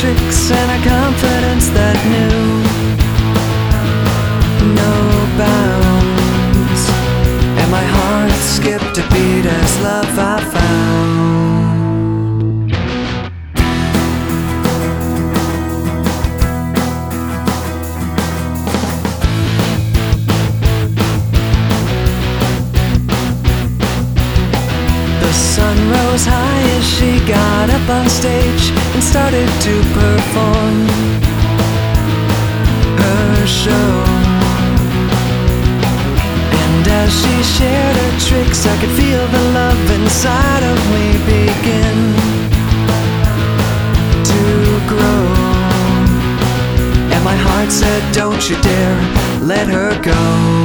tricks and a confidence that knew no bounds. And my heart skipped a beat as love I found. The sun rose high as she got up on stage and started to perform her show. And as she shared her tricks, I could feel the love inside of me begin to grow. And my heart said, don't you dare let her go.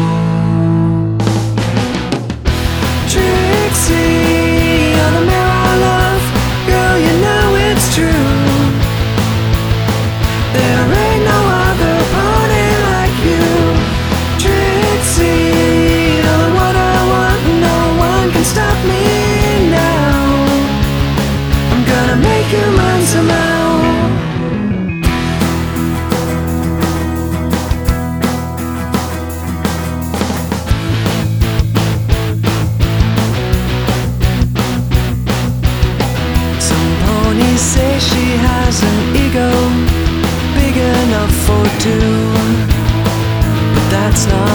Trixie, you're the mirror I love. Girl, you know it's true. There ain't no other pony like you. Trixie, you're what I want. No one can stop me now. I'm gonna make you mine somehow. Say she has an ego big enough for two, but that's not